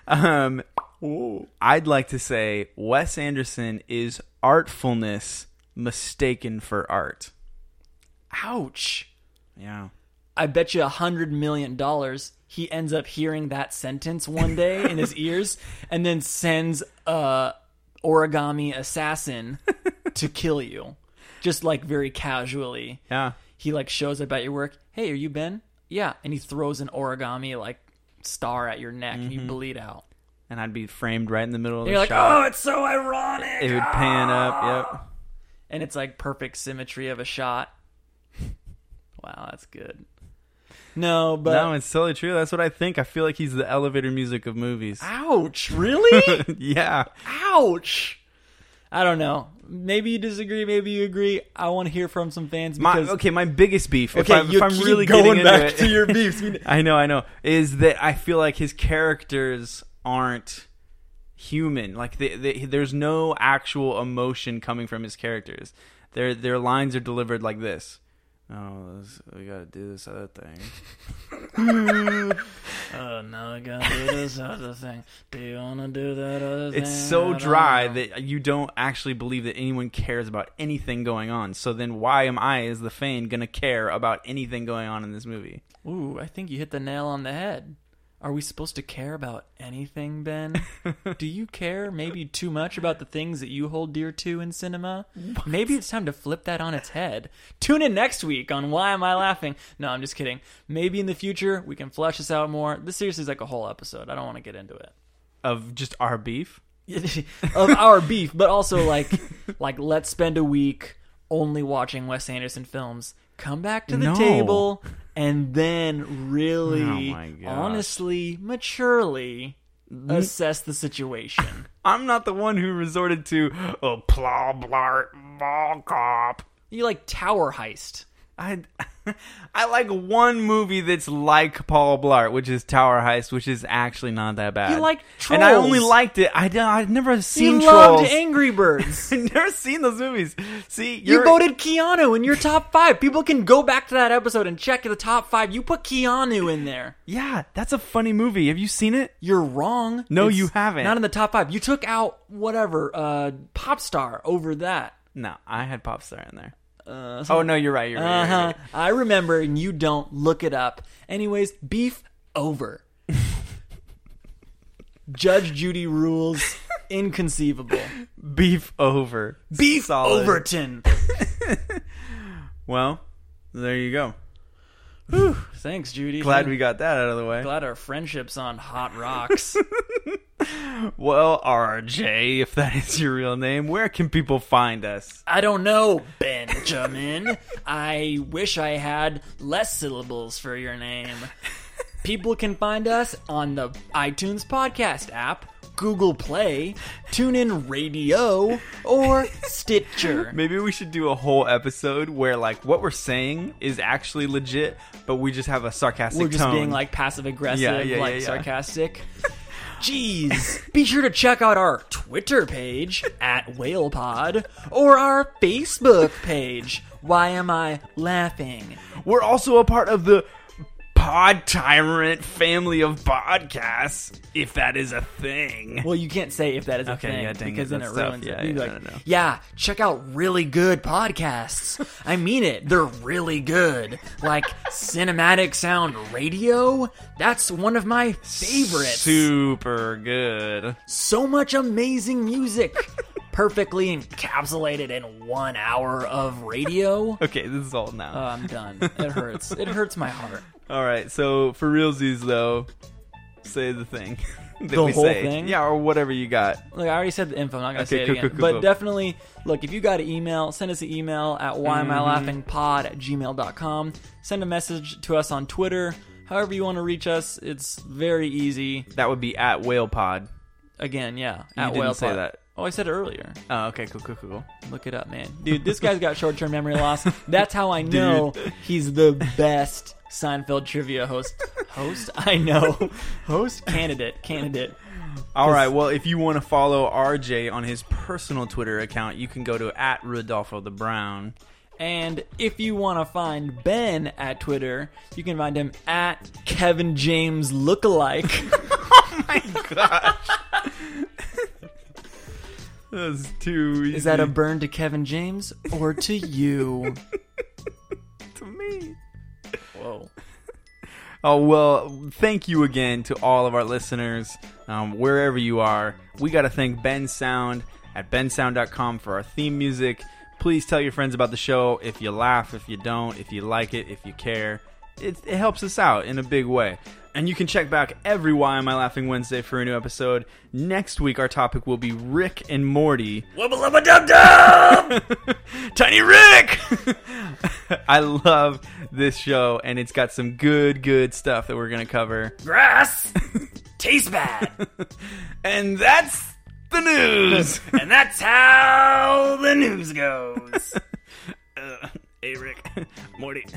Um, I'd like to say Wes Anderson is artfulness mistaken for art. Ouch. Yeah. I bet you a hundred million dollars he ends up hearing that sentence one day in his ears and then sends a origami assassin to kill you. Just like very casually. Yeah. He like shows up at your work. Hey, are you Ben? Yeah. And he throws an origami like star at your neck and you bleed out. And I'd be framed right in the middle of And the you're like, shot. oh, it's so ironic. It would pan up, yep. And it's like perfect symmetry of a shot. Wow, that's good. No, but... No, it's totally true. That's what I think. I feel like he's the elevator music of movies. Ouch, really? Yeah. Ouch. I don't know. Maybe you disagree, maybe you agree. I want to hear from some fans because... My, okay, my biggest beef, if, Okay, I, you if I'm keep really going getting back into it, to your beefs. I know, I know, is that I feel like his characters aren't human. Like, they, they, there's no actual emotion coming from his characters. Their their lines are delivered like this. Oh, this, we gotta do this other thing. Oh, no, I gotta do this other thing. Do you wanna do that other thing? It's so I don't dry know. that you don't actually believe that anyone cares about anything going on. So then why am I, as the Fane, gonna care about anything going on in this movie? Ooh, I think you hit the nail on the head. Are we supposed to care about anything, Ben? Do you care maybe too much about the things that you hold dear to in cinema? What? Maybe it's time to flip that on its head. Tune in next week on Why Am I Laughing? No, I'm just kidding. Maybe in the future we can flesh this out more. This seriously is like a whole episode. I don't want to get into it. Of just our beef? Of our beef, but also like, like let's spend a week only watching Wes Anderson films. Come back to the No. table and then really, Oh my gosh. honestly, maturely assess the situation. I'm not the one who resorted to oh, blah, blah, blah, cop. You like Tower Heist. I I like one movie that's like Paul Blart, which is Tower Heist, which is actually not that bad. You like And I Trolls. only liked it. I don't, I've never seen You loved Trolls. Angry Birds. I've never seen those movies. See, You you're, voted Keanu in your top five. People can go back to that episode and check the top five. You put Keanu in there. Yeah, that's a funny movie. Have you seen it? You're wrong. No, It's you haven't. Not in the top five. You took out whatever, uh, Pop Star over that. No, I had Popstar in there. Uh, Oh no, you're right. You're right. Uh You're huh. right. I remember, and you don't. Look it up. Anyways, beef over. Judge Judy rules. Inconceivable. Beef over. Beef Solid. Overton. Well, there you go. Whew. Thanks, Judy. Glad we got that out of the way. Glad our friendship's on hot rocks. Well, R J, if that is your real name, where can people find us? I don't know, Benjamin. I wish I had less syllables for your name. People can find us on the iTunes podcast app, Google Play, TuneIn Radio, or Stitcher. Maybe we should do a whole episode where, like, what we're saying is actually legit, but we just have a sarcastic We're just tone. being like passive aggressive, Yeah, yeah, like yeah, yeah. sarcastic. Jeez. Be sure to check out our Twitter page at WhalePod or our Facebook page. Why am I laughing? We're also a part of the Pod Tyrant family of podcasts, if that is a thing. Well, you can't say if that is a Okay, thing yeah, dang because it, then that's it tough. ruins Yeah, it. You'd be yeah, like, no, no. yeah, check out really good podcasts. I mean it. They're really good. Like Cinematic Sound Radio. That's one of my favorites. Super good. So much amazing music. Perfectly encapsulated in one hour of radio. Okay, this is all now. Oh, I'm done. It hurts. It hurts my heart. All right, so for realsies though, say the thing that The we whole say. thing? Yeah, or whatever you got. Look, I already said the info. I'm not going to Okay, say it cool, again. cool, cool, but cool. definitely, look, if you got an email, send us an email at why am I laughing pod at gmail dot com. Send a message to us on Twitter. However you want to reach us, it's very easy. That would be at WhalePod. Again, yeah. You at didn't Whale say Pod. that. Oh, I said it earlier. Oh, okay, cool, cool, cool, cool. Look it up, man. Dude, this guy's got short-term memory loss. That's how I know he's the best Seinfeld trivia host. Host? I know. Host? Candidate. Candidate. All right, well, if you want to follow R J on his personal Twitter account, you can go to at Rodolfo the Brown. And if you want to find Ben at Twitter, you can find him at Kevin James Lookalike. My gosh. That's too easy. Is that a burn to Kevin James or to you? to me? Whoa. Oh, well, thank you again to all of our listeners, um, wherever you are. We got to thank Ben Sound at ben sound dot com for our theme music. Please tell your friends about the show if you laugh, if you don't, if you like it, if you care. It, it helps us out in a big way. And you can check back every Why Am I Laughing Wednesday for a new episode. Next week, our topic will be Rick and Morty. Wubba lubba dub dub! Tiny Rick! I love this show, and it's got some good, good stuff that we're going to cover. Grass! Tastes bad! And that's the news! And that's how the news goes. uh, hey, Rick. Morty.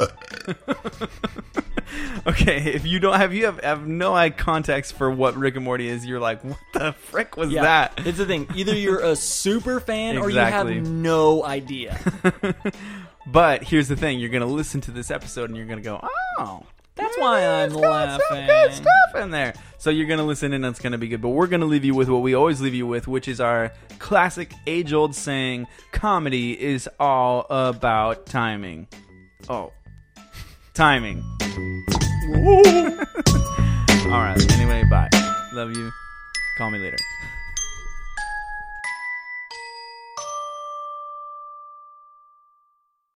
Okay, if you don't have you have, have no eye context for what Rick and Morty is, you're like, what the frick was yeah, that? It's the thing. Either you're a super fan Exactly. or you have no idea. But here's the thing: you're gonna listen to this episode and you're gonna go, "Oh, That's why I'm it's got some laughing." good stuff in there." So you're gonna listen and it's gonna be good. But we're gonna leave you with what we always leave you with, which is our classic age-old saying: "Comedy is all about timing." Oh, timing. All right. Anyway, bye. Love you. Call me later.